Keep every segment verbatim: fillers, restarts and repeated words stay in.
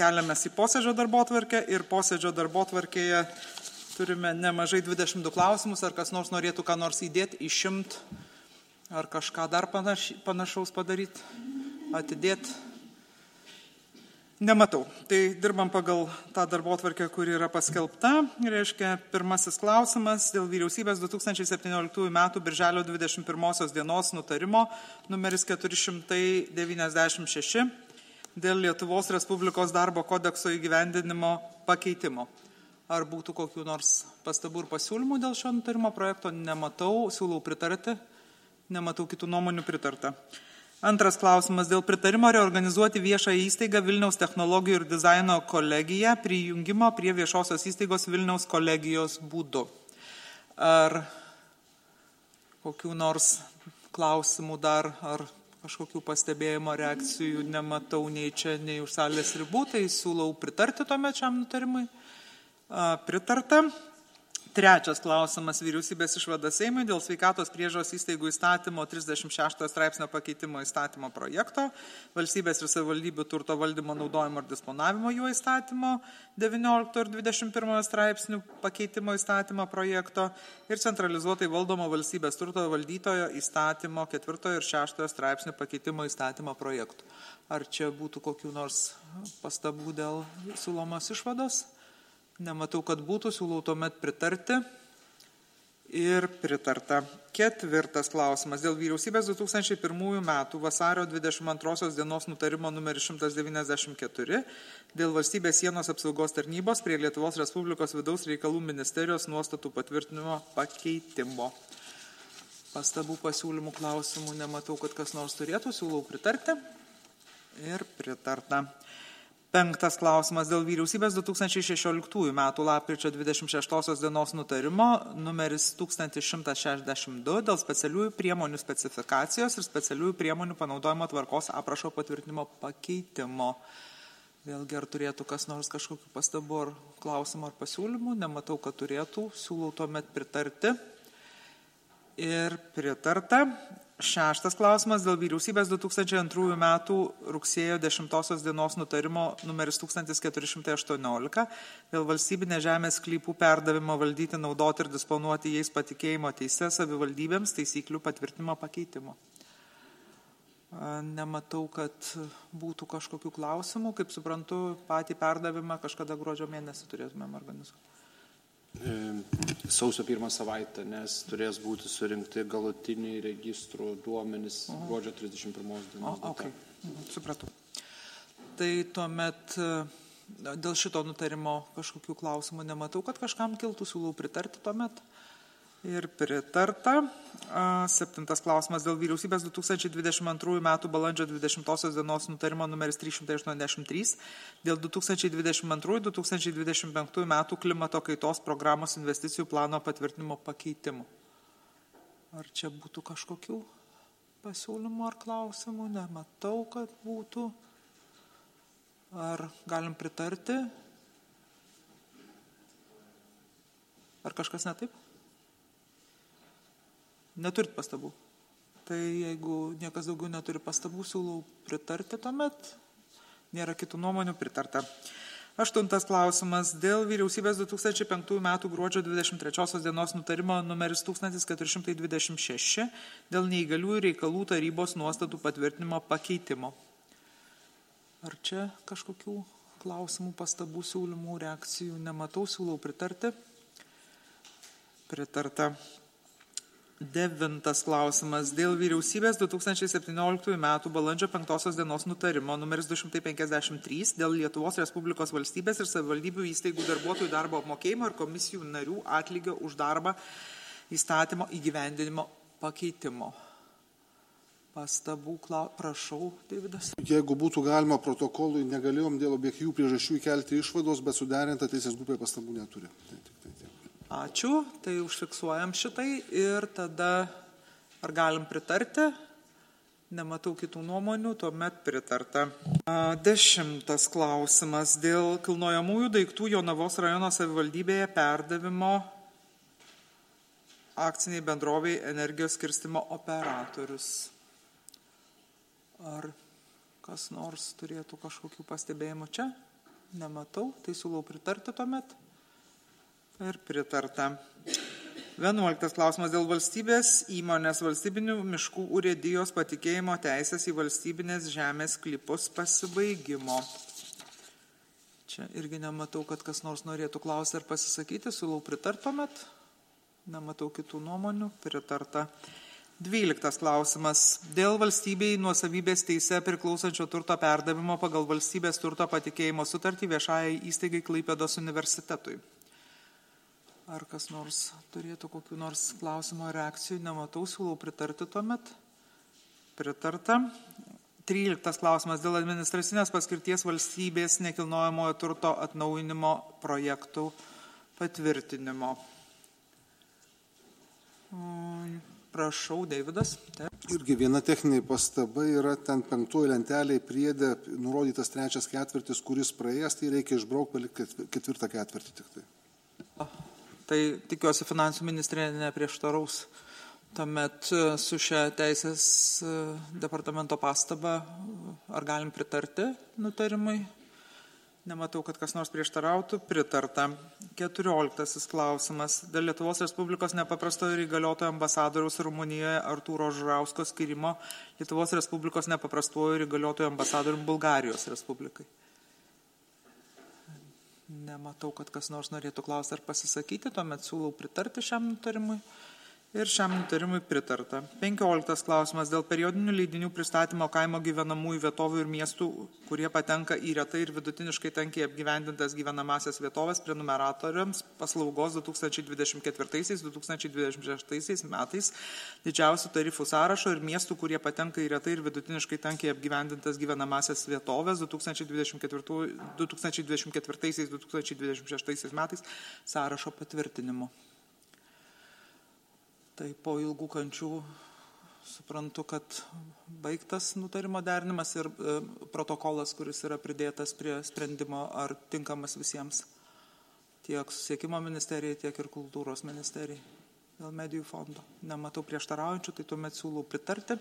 keliamės į posėdžio darbotvarkę ir posėdžio darbotvarkėje turime nemažai dvidešimt du klausimus, ar kas nors norėtų ką nors įdėti, išimt, ar kažką dar panaš, panašaus padaryti, atidėti. Nematau. Tai dirbam pagal tą darbotvarkę, kuri yra paskelbta. Reiškia, pirmasis klausimas dėl vyriausybės du tūkstančiai septynioliktųjų metų birželio dvidešimt pirmosios dienos nutarimo numeris keturi šimtai devyniasdešimt šeši dėl Lietuvos Respublikos darbo kodekso įgyvendinimo pakeitimo. Ar būtų kokių nors pastabų ir pasiūlymų dėl šio nutarimo projekto? Nematau, siūlau pritarti. Nematau kitų nuomonių pritarta. Antras klausimas dėl pritarimo reorganizuoti viešą įstaigą Vilniaus technologijų ir dizaino kolegiją prijungimo prie viešosios įstaigos Vilniaus kolegijos būdu. Ar kokių nors klausimų dar, ar kažkokių pastebėjimo reakcijų nematau nei čia, nei už salės ribų, tai siūlau pritarti tuomet šiam nutarimui. Pritarta. Trečias klausimas vyriausybės išvada Seimui dėl sveikatos priežiūros įstaigų įstatymo trisdešimt šešto straipsnio pakeitimo įstatymo projekto, valstybės ir savivaldybių turto valdymo, naudojimo ir disponavimo jų įstatymo devyniolikto ir dvidešimt pirmojo straipsnių pakeitimo įstatymo projekto ir centralizuotai valdomo valstybės turto valdytojo įstatymo ketvirtojo ir šeštojo straipsnių pakeitimo įstatymo projektų. Ar čia būtų kokių nors pastabų dėl siūlomos išvados? Nematau, kad būtų, siūlau tuomet pritarti ir pritarta. Ketvirtas klausimas dėl vyriausybės du tūkstančiai pirmųjų metų vasario dvidešimt antrosios dienos nutarimo numeris šimtas devyniasdešimt keturi dėl valstybės sienos apsaugos tarnybos prie Lietuvos Respublikos vidaus reikalų ministerijos nuostatų patvirtinimo pakeitimo. Pastabų, pasiūlymų, klausimų nematau, kad kas nors turėtų, siūlau pritarti ir pritarta. Penktas klausimas dėl vyriausybės du tūkstančiai šešioliktųjų metų lapkričio dvidešimt šeštosios dienos nutarimo numeris tūkstantis šimtas šešiasdešimt du dėl specialiųjų priemonių specifikacijos ir specialiųjų priemonių panaudojimo tvarkos aprašo patvirtinimo pakeitimo. Vėlgi, ar turėtų kas nors kažkokių pastabų ar klausimų ar pasiūlymų? Nematau, kad turėtų. Siūlau tuomet pritarti ir pritarta. Šeštas klausimas dėl vyriausybės du tūkstančiai antrųjų metų rugsėjo dešimtosios dienos nutarimo numeris tūkstantis keturi šimtai aštuoniolika dėl valstybinės žemės sklypų perdavimo valdyti, naudoti ir disponuoti jais patikėjimo teise savivaldybėms taisyklių patvirtinimo pakeitimo. Nematau, kad būtų kažkokių klausimų. Kaip suprantu, patį perdavimą kažkada gruodžio mėnesį turėtumėm organizuoti. Sausio pirmą savaitę, nes turės būti surinkti galutiniai registrų duomenys uh-huh. gruodžio trisdešimt pirmos dienos. O, okay. uh-huh. Supratau. Tai tuomet dėl šito nutarimo kažkokių klausimų nematau, kad kažkam kiltų, siūlau pritarti tuomet. Ir pritarta. Septintas klausimas dėl vyriausybės du tūkstančiai dvidešimt antrųjų metų balandžio dvidešimtosios dienos nutarimo numeris trys šimtai aštuoniasdešimt trys dėl du tūkstančiai dvidešimt antrųjų - du tūkstančiai dvidešimt penktųjų metų klimato kaitos programos investicijų plano patvirtinimo pakeitimų. Ar čia būtų kažkokių pasiūlymų ar klausimų? Nematau, kad būtų. Ar galim pritarti? Ar kažkas ne taip? Neturit pastabų. Tai jeigu niekas daugiau neturi pastabų, siūlau pritarti tuomet. Nėra kitų nuomonių, pritarta. Aštuntas klausimas dėl vyriausybės du tūkstančiai penktųjų metų gruodžio dvidešimt trečiosios dienos nutarimo numeris tūkstantis keturi šimtai dvidešimt šeši dėl neįgaliųjų reikalų tarybos nuostatų patvirtinimo pakeitimo. Ar čia kažkokių klausimų, pastabų, siūlymų, reakcijų nematau, siūlau pritarti. Pritarta. Devintas klausimas dėl vyriausybės du tūkstančiai septynioliktųjų metų balandžio penktosios dienos nutarimo numeris du šimtai penkiasdešimt trys dėl Lietuvos Respublikos valstybės ir savivaldybių įstaigų darbuotojų darbo apmokėjimo ir komisijų narių atlygio už darbą įstatymo įgyvendinimo pakeitimo. Pastabų, klau... prašau, Deividas. Jeigu būtų galima protokolui, negalėjom dėl objektyvių priežasčių įkelti išvados, bet suderinta teisės grupė pastabų neturi. Tai, tai, tai, tai. Ačiū, tai užfiksuojam šitai ir tada ar galim pritarti? Nematau kitų nuomonių, tuomet pritarta. Dešimtas klausimas dėl kilnojamųjų daiktų Jonavos rajono savivaldybėje perdavimo akciniai bendroviai energijos skirstymo operatorius. Ar kas nors turėtų kažkokių pastebėjimų čia? Nematau, tai siūlau pritarti tuomet. Ir pritarta. vienuoliktas klausimas dėl valstybės įmonės valstybinių miškų urėdijos patikėjimo teisės į valstybinės žemės sklypus pasibaigimo. Čia irgi nematau, kad kas nors norėtų klausyti ar pasisakyti, siūlau pritarti tuomet. Nematau kitų nuomonių, pritarta. dvyliktas klausimas dėl valstybei nuosavybės teise priklausančio turto perdavimo pagal valstybės turto patikėjimo sutartį viešajai įstaigai Klaipėdos universitetui. Ar kas nors turėtų kokių nors klausimo reakcijų? Nematau, siūlau pritarti tuomet. Pritarta. tryliktas klausimas dėl administracinės paskirties valstybės nekilnojamojo turto atnaujinimo projektų patvirtinimo. Prašau, Deividas. Taip. Irgi viena techninė pastaba yra ten penktoji lentelėje priedė nurodytas trečias ketvirtis, kuris praėjęs, tai reikia išbraukti, palikti ketvirtą ketvirtį tik tai. Tai tikiuosi finansų ministrė neprieštaraus. Tuomet su šia teisės departamento pastaba ar galim pritarti nutarimui? Nematau, kad kas nors prieštarautų. Pritarta. keturioliktasis klausimas. Dėl Lietuvos Respublikos nepaprastojo ir įgaliotojo ambasadoriaus Rumunijoje Artūro Žurausko skirimo Lietuvos Respublikos nepaprastojo ir įgaliotojo ambasadorium Bulgarijos Respublikai. Nematau, kad kas nors norėtų klausti ar pasisakyti, tuomet siūlau pritarti šiam nutarimui. Ir šiam nutarimui pritarta. penkioliktas klausimas dėl periodinių leidinių pristatymo kaimo gyvenamųjų vietovių ir miestų, kurie patenka į retai ir vidutiniškai tankiai apgyvendintas gyvenamasias vietovės prenumeratoriams paslaugos du tūkstančiai dvidešimt ketvirtaisiais - du tūkstančiai dvidešimt šeštaisiais metais didžiausių tarifų sąrašo ir miestų, kurie patenka į retai ir vidutiniškai tankiai apgyvendintas gyvenamasias vietovės du tūkstančiai dvidešimt ketvirtaisiais - du tūkstančiai dvidešimt šeštaisiais metais sąrašo patvirtinimu. Tai po ilgų kančių suprantu, kad baigtas nutarimo derinimas ir e, protokolas, kuris yra pridėtas prie sprendimo, ar tinkamas visiems, tiek Susisiekimo ministerijai, tiek ir Kultūros ministerijai dėl medijų fondo. Nematau prieštaraujančių, tai tuomet siūlau pritarti.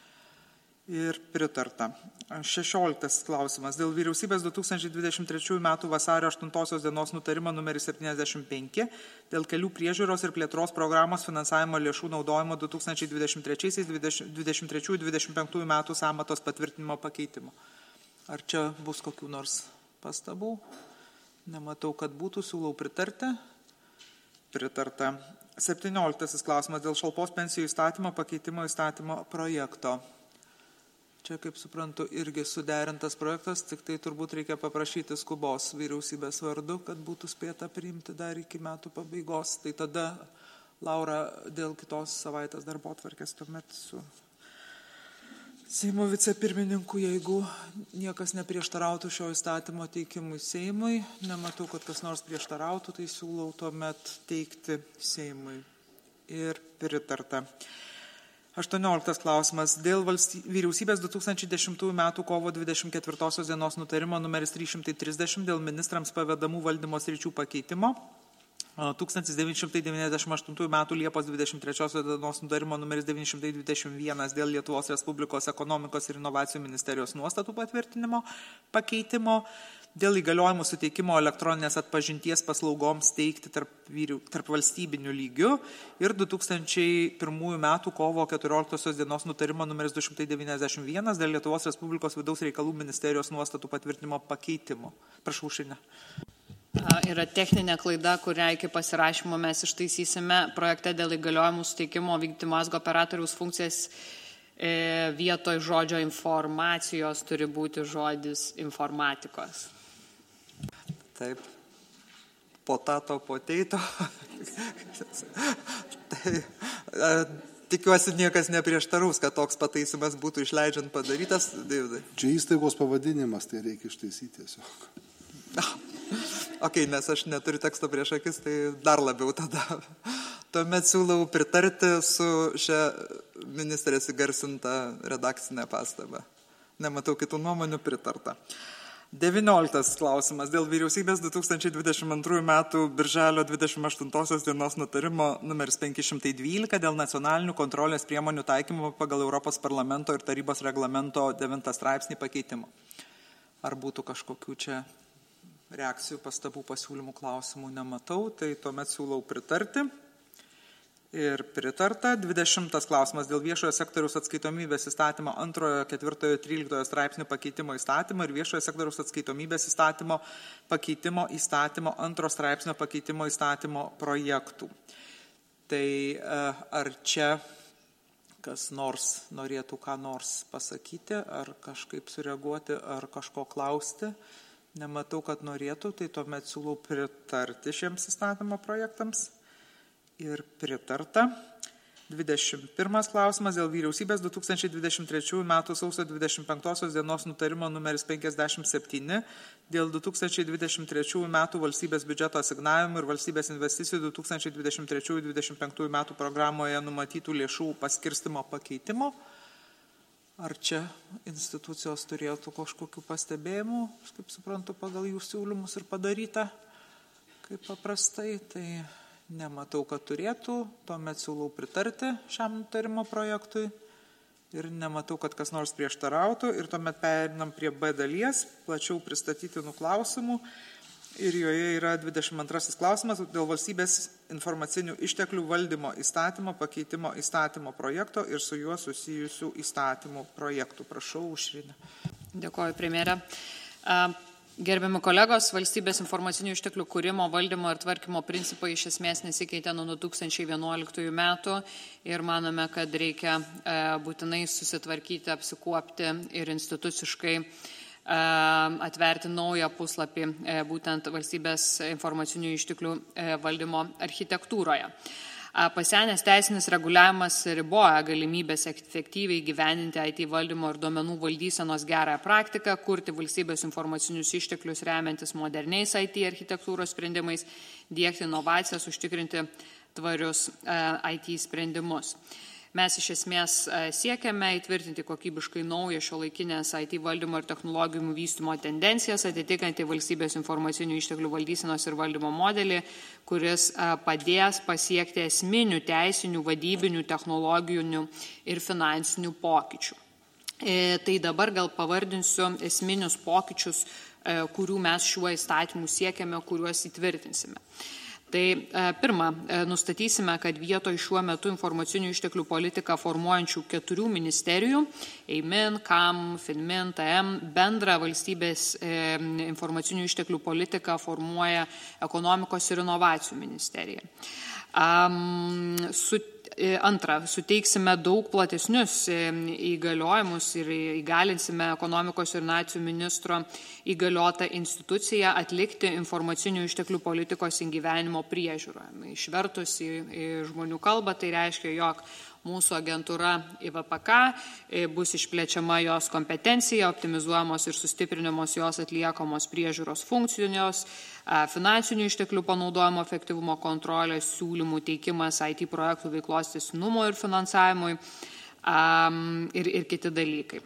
Ir pritarta. šešioliktas klausimas. Dėl vyriausybės du tūkstančiai dvidešimt trečiųjų metų vasario aštuntosios dienos nutarimo numeris septyniasdešimt penki dėl kelių priežiūros ir plėtros programos finansavimo lėšų naudojimo du tūkstančiai dvidešimt trečiaisiais - dvidešimt trečiųjų - dvidešimt penktųjų metų sąmatos patvirtinimo pakeitimo. Ar čia bus kokių nors pastabų? Nematau, kad būtų, siūlau pritarti. Pritarta. septynioliktasis klausimas dėl šalpos pensijų įstatymo pakeitimo įstatymo projekto. Čia, kaip suprantu, irgi suderintas projektas, tik tai turbūt reikia paprašyti skubos vyriausybės vardu, kad būtų spėta priimti dar iki metų pabaigos. Tai tada, Laura, dėl kitos savaitės darbotvarkės tuomet su Seimo vicepirmininku, jeigu niekas neprieštarautų šio įstatymo teikimui Seimui, nematau, kad kas nors prieštarautų, tai siūlau tuomet teikti Seimui. Ir pritarta. aštuonioliktas klausimas. Dėl valsty... vyriausybės du tūkstančiai dešimtųjų metų kovo dvidešimt ketvirtosios dienos nutarimo numeris trys šimtai trisdešimt dėl ministrams pavedamų valdymo sričių pakeitimo. tūkstantis devyni šimtai devyniasdešimt aštuntųjų metų Liepos dvidešimt trečiosios dienos nutarimo numeris devyni šimtai dvidešimt vienas dėl Lietuvos Respublikos ekonomikos ir inovacijų ministerijos nuostatų patvirtinimo pakeitimo. Dėl įgaliojimų suteikimo elektroninės atpažinties paslaugoms teikti tarp, vyrių, tarp valstybinių lygių ir du tūkstančiai pirmųjų metų kovo keturioliktosios dienos nutarimo numeris du šimtai devyniasdešimt vienas dėl Lietuvos Respublikos vidaus reikalų ministerijos nuostatų patvirtinimo pakeitimo. Prašau, Šinė. Yra techninė klaida, kurią iki pasirašymo mes ištaisysime projekte dėl įgaliojimų suteikimo vykdyti mazgo operatoriaus funkcijas. Vietoj žodžio informacijos turi būti žodis informatikos. Taip, potato, poteito. Tai, tikiuosi niekas neprieštaraus, kad toks pataisimas būtų išleidžiant padarytas. Davidai. Čia įstaigos pavadinimas, tai reikia ištaisyti tiesiog. Ok, nes aš neturiu teksto prieš akis, tai dar labiau tada. Tuomet siūlau pritarti su šia ministrės įgarsinta redakcinė pastaba. Nematau kitų nuomonių, pritarta. devynioliktas klausimas dėl vyriausybės du tūkstančiai dvidešimt antrųjų metų birželio dvidešimt aštuntosios dienos nutarimo numeris penki šimtai dvylika dėl nacionalinių kontrolės priemonių taikymo pagal Europos parlamento ir tarybos reglamento devintą straipsnį pakeitimo. Ar būtų kažkokių čia reakcijų, pastabų, pasiūlymų, klausimų nematau, tai tuomet siūlau pritarti. Ir pritarta. dvidešimtas klausimas dėl viešojo sektoriaus atskaitomybės įstatymo antrojo, ketvirtojo, tryliktojo straipsnių pakeitimo įstatymo ir viešojo sektoriaus atskaitomybės įstatymo pakeitimo įstatymo antro straipsnio pakeitimo įstatymo projektų. Tai ar čia kas nors norėtų ką nors pasakyti, ar kažkaip sureaguoti, ar kažko klausti? Nematau, kad norėtų, tai tuomet siūlau pritarti šiems įstatymo projektams. Ir pritarta. dvidešimt pirmas klausimas dėl vyriausybės du tūkstančiai dvidešimt trečiųjų metų sausio dvidešimt penktosios dienos nutarimo numeris penkiasdešimt septyni dėl du tūkstančiai dvidešimt trečiųjų metų valstybės biudžeto asignavimų ir valstybės investicijų du tūkstančiai dvidešimt trečiųjų - dvidešimt penktųjų metų programoje numatytų lėšų paskirstimo pakeitimo. Ar čia institucijos turėtų kažkokių pastebėjimų, kaip suprantu, pagal jų siūlymus ir padaryta, kaip paprastai, tai nematau, kad turėtų, tuomet siūlau pritarti šiam nutarimo projektui ir nematau, kad kas nors prieštarautų ir tuomet perinam prie B dalies, plačiau pristatytinų klausimų ir joje yra dvidešimt antrasis klausimas dėl valstybės informacinių išteklių valdymo įstatymo pakeitimo įstatymo projekto ir su juo susijusių įstatymų projektų. Prašau, Aušrinė. Dėkoju, premjere. Gerbiami kolegos, valstybės informacinių išteklių kūrimo, valdymo ir tvarkymo principai iš esmės nesikeitė nuo du tūkstančiai vienuoliktųjų metų ir manome, kad reikia būtinai susitvarkyti, apsikuopti ir instituciškai atverti naują puslapį būtent valstybės informacinių išteklių valdymo architektūroje. Pasenęs teisinis reguliavimas riboja galimybės efektyviai gyveninti I T valdymo ir duomenų valdysenos gerąją praktiką, kurti valstybės informacinius išteklius remiantis moderniais I T architektūros sprendimais, diegti inovacijas, užtikrinti tvarius I T sprendimus. Mes iš esmės siekiame įtvirtinti kokybiškai naują šiuolaikinės I T valdymo ir technologijų vystymo tendencijas, atitikantį valstybės informacinių išteklių valdysenos ir valdymo modelį, kuris padės pasiekti esminių teisinių, vadybinių, technologinių ir finansinių pokyčių. Tai dabar gal pavardinsiu esminius pokyčius, kurių mes šiuo įstatymu siekiame, kuriuos įtvirtinsime. Tai pirma, nustatysime, kad vietoj šiuo metu informacinių išteklių politiką formuojančių keturių ministerijų – EIMIN, KAM, FINMIN, T M – bendrą valstybės informacinių išteklių politiką formuoja ekonomikos ir inovacijų ministerija. Su Antra, suteiksime daug platesnius įgaliojimus ir įgalinsime ekonomikos ir inovacijų ministro įgaliotą instituciją atlikti informacinių išteklių politikos įgyvenimo priežiūrą. Išvertus į, į žmonių kalbą, tai reiškia, jog mūsų agentūra I V P K bus išplečiama jos kompetencija, optimizuojamos ir sustiprinamos jos atliekamos priežiūros funkcijos, finansinių išteklių panaudojimo efektyvumo kontrolės, siūlymų teikimas I T projektų veiklos tęstinumo ir finansavimui ir, ir kiti dalykai.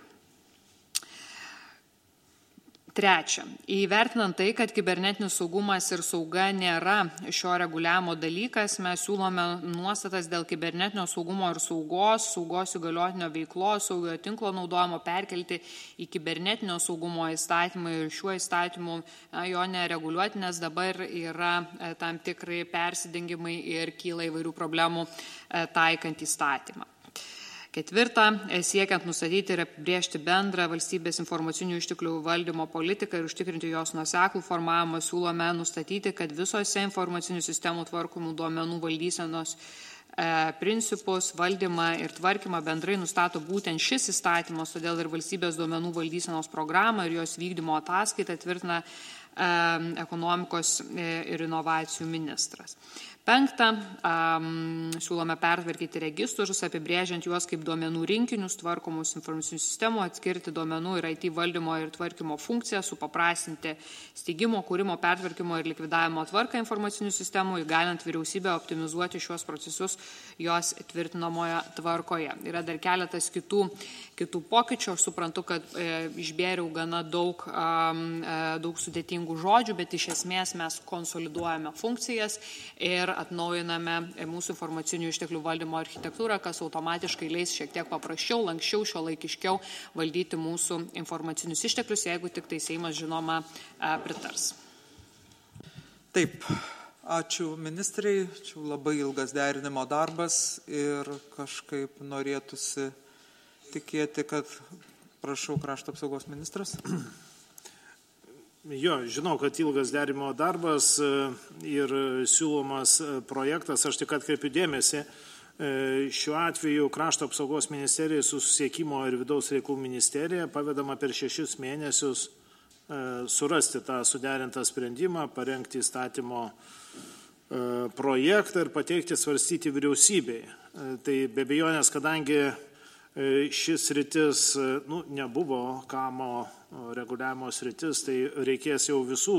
Trečia, įvertinant tai, kad kibernetinis saugumas ir sauga nėra šio reguliavimo dalykas, mes siūlome nuostatas dėl kibernetinio saugumo ir saugos, saugos įgaliotinio veiklos, saugiojo tinklo naudojimo perkelti į kibernetinio saugumo įstatymą ir šiuo įstatymu jo nereguliuoti, nes dabar yra tam tikrai persidengimai ir kyla įvairių problemų taikant įstatymą. Ketvirta, siekiant nustatyti ir apibrėžti bendrą valstybės informacinių išteklių valdymo politiką ir užtikrinti jos nuoseklų formavimą, siūlome nustatyti, kad visose informacinių sistemų tvarkomų duomenų valdysenos principus, valdymą ir tvarkymą bendrai nustato būtent šis įstatymas, todėl ir valstybės duomenų valdysenos programą ir jos vykdymo ataskaitą tvirtina ekonomikos ir inovacijų ministras. Penkta, siūlome pertvarkyti registrus, apibrėžiant juos kaip duomenų rinkinius, tvarkomus informacinių sistemų, atskirti duomenų ir I T valdymo ir tvarkymo funkciją, supaprastinti steigimo, kūrimo, pertvarkymo ir likvidavimo tvarką informacinių sistemų, įgalinant vyriausybę optimizuoti šios procesus jos tvirtinamoje tvarkoje. Yra dar keletas kitų, kitų pokyčių, aš suprantu, kad e, išbėriau gana daug, e, daug sudėtingų žodžių, bet iš esmės mes konsoliduojame funkcijas ir atnaujiname mūsų informacinių išteklių valdymo architektūrą, kas automatiškai leis šiek tiek paprasčiau, lankščiau, šiuolaikiškiau valdyti mūsų informacinius išteklius, jeigu tik tai Seimas žinoma pritars. Taip, ačiū ministrai, čia labai ilgas derinimo darbas ir kažkaip norėtųsi tikėti, kad, prašau, krašto apsaugos ministras. Jo, žinau, kad ilgas derimo darbas ir siūlomas projektas, aš tik atkreipiu dėmesį, šiuo atveju krašto apsaugos ministerijai su Susisiekimo ir Vidaus reikalų ministerija pavedama per šešis mėnesius surasti tą suderintą sprendimą, parengti įstatymo projektą ir pateikti svarstyti vyriausybei. Tai be abejonės, kadangi šis sritis nu, nebuvo kamo reguliavimo sritis, tai reikės jau visų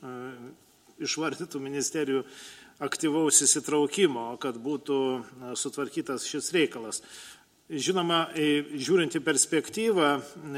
išvardytų ministerijų aktyvaus įsitraukimo, kad būtų sutvarkytas šis reikalas. Žinoma, žiūrint į perspektyvą,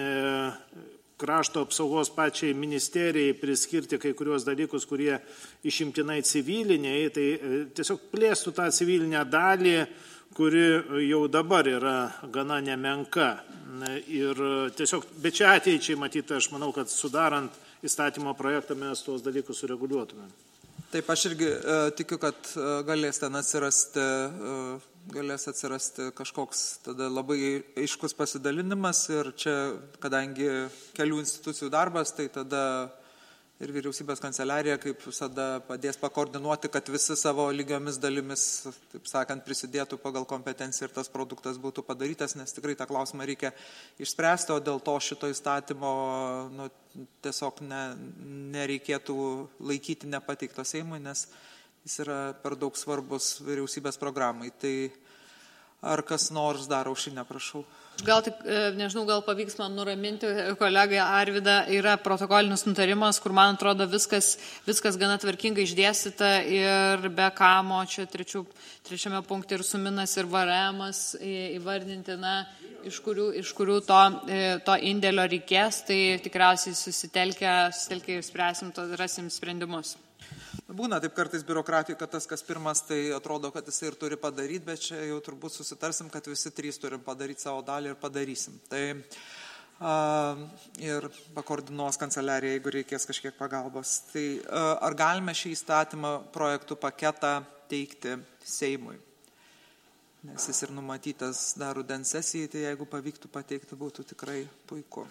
krašto apsaugos pačiai ministerijai priskirti kai kurios dalykus, kurie išimtinai civiliniai, tai tiesiog plėstų tą civilinę dalį, kuri jau dabar yra gana nemenka. Ir tiesiog, bet čia ateičiai matyti, aš manau, kad sudarant įstatymo projektą mes tuos dalykus sureguliuotume. Taip, aš irgi e, tikiu, kad e, galės ten atsirasti, e, galės atsirasti kažkoks tada labai aiškus pasidalinimas ir čia, kadangi kelių institucijų darbas, tai tada ir vyriausybės kanceliarija, kaip visada, padės pakoordinuoti, kad visi savo lygiomis dalimis, taip sakant, prisidėtų pagal kompetenciją ir tas produktas būtų padarytas, nes tikrai tą klausimą reikia išspręsti, o dėl to šito įstatymo nu, tiesiog ne, nereikėtų laikyti nepateikto Seimui, nes jis yra per daug svarbus vyriausybės programai. Tai ar kas nors dar, Aušrinė, prašau? Gal tik, nežinau, gal pavyks man nuraminti kolegą Arvydą, yra protokolinis nutarimas, kur, man atrodo, viskas, viskas gana tvarkingai išdėstyta ir be kamo, čia trečių, trečiame punkte ir suminas ir varemas įvardinti, na, iš kurių, iš kurių to, to indėlio reikės, tai tikriausiai susitelkę, susitelkę ir spręsim, to, rasim sprendimus. Būna taip kartais biurokratijai, kad tas, kas pirmas, tai atrodo, kad jisai ir turi padaryti, bet čia jau turbūt susitarsim, kad visi trys turim padaryti savo dalį ir padarysim. Tai a, ir pakoordinuos kanceliarija, jeigu reikės kažkiek pagalbos. Tai a, ar galime šį įstatymą projektų paketą teikti Seimui? Nes jis ir numatytas dar rudens sesijai, tai jeigu pavyktų pateikti, būtų tikrai puiku.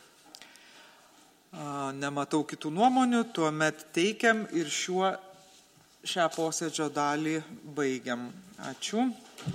A, nematau kitų nuomonių, tuomet teikiam ir šiuo šią posėdžio dalį baigiam. Ačiū.